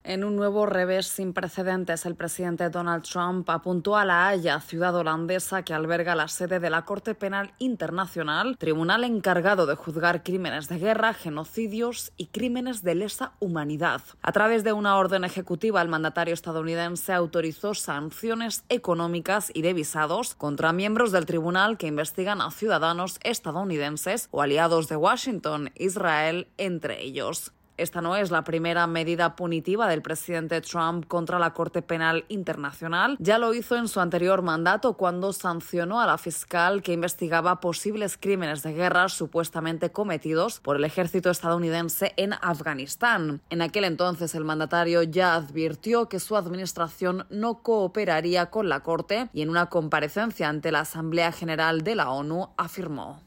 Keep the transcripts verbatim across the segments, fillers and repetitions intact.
En un nuevo revés sin precedentes, el presidente Donald Trump apuntó a La Haya, ciudad holandesa que alberga la sede de la Corte Penal Internacional, tribunal encargado de juzgar crímenes de guerra, genocidios y crímenes de lesa humanidad. A través de una orden ejecutiva, el mandatario estadounidense autorizó sanciones económicas y de visados contra miembros del tribunal que investigan a ciudadanos estadounidenses o aliados de Washington, Israel, entre ellos. Esta no es la primera medida punitiva del presidente Trump contra la Corte Penal Internacional. Ya lo hizo en su anterior mandato cuando sancionó a la fiscal que investigaba posibles crímenes de guerra supuestamente cometidos por el ejército estadounidense en Afganistán. En aquel entonces el mandatario ya advirtió que su administración no cooperaría con la Corte y en una comparecencia ante la Asamblea General de la ONU afirmó: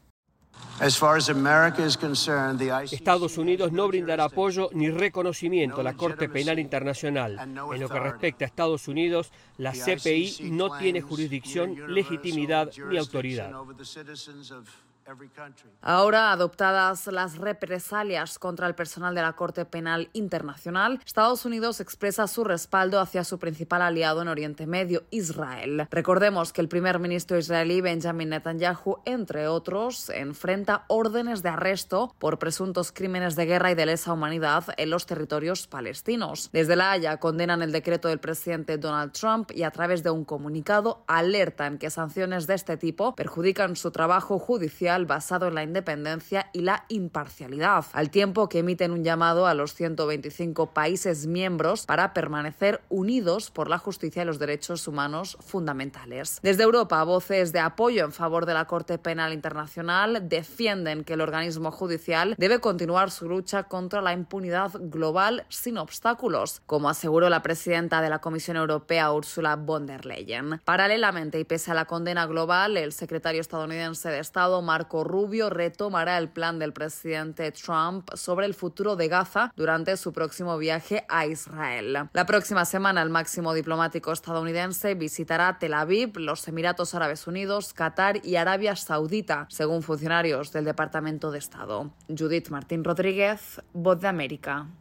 Estados Unidos no brindará apoyo ni reconocimiento a la Corte Penal Internacional. En lo que respecta a Estados Unidos, la C P I no tiene jurisdicción, legitimidad ni autoridad. Ahora, adoptadas las represalias contra el personal de la Corte Penal Internacional, Estados Unidos expresa su respaldo hacia su principal aliado en Oriente Medio, Israel. Recordemos que el primer ministro israelí Benjamin Netanyahu, entre otros, enfrenta órdenes de arresto por presuntos crímenes de guerra y de lesa humanidad en los territorios palestinos. Desde La Haya condenan el decreto del presidente Donald Trump y a través de un comunicado alertan que sanciones de este tipo perjudican su trabajo judicial basado en la independencia y la imparcialidad, al tiempo que emiten un llamado a los ciento veinticinco países miembros para permanecer unidos por la justicia y los derechos humanos fundamentales. Desde Europa, voces de apoyo en favor de la Corte Penal Internacional defienden que el organismo judicial debe continuar su lucha contra la impunidad global sin obstáculos, como aseguró la presidenta de la Comisión Europea, Ursula von der Leyen. Paralelamente, y pese a la condena global, el secretario estadounidense de Estado, Marco Rubio, retomará el plan del presidente Trump sobre el futuro de Gaza durante su próximo viaje a Israel. La próxima semana, el máximo diplomático estadounidense visitará Tel Aviv, los Emiratos Árabes Unidos, Qatar y Arabia Saudita, según funcionarios del Departamento de Estado. Judith Martín Rodríguez, Voz de América.